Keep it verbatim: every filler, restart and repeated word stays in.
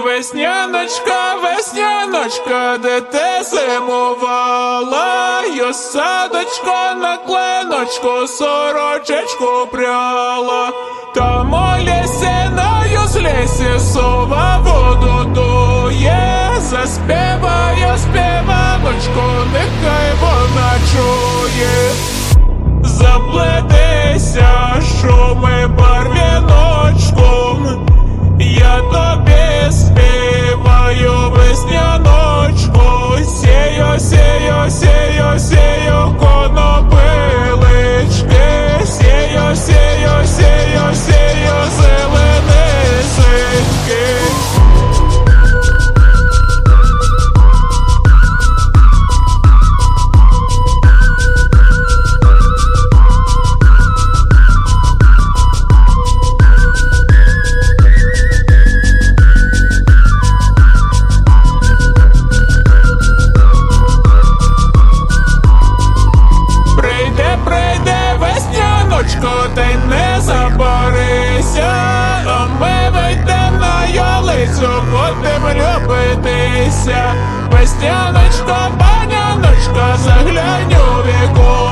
Весняночка, весняночка, де ти зимувала? Й садочко на кленочку сорочечку пряла. Там у лісі, на юзлісі сова воду дує. Заспіваю співаночку, нехай вона чує. Заплетися, шуми барвіночком, я тобі співаю весняночку. Сію, сію, сію, сію конопилички, сію, сію, сію, сію зеленисеньки. Та й не забарися, а ми вийдем на ялицю, будем любитися. Весняночка, паняночка, заглянь у вікно.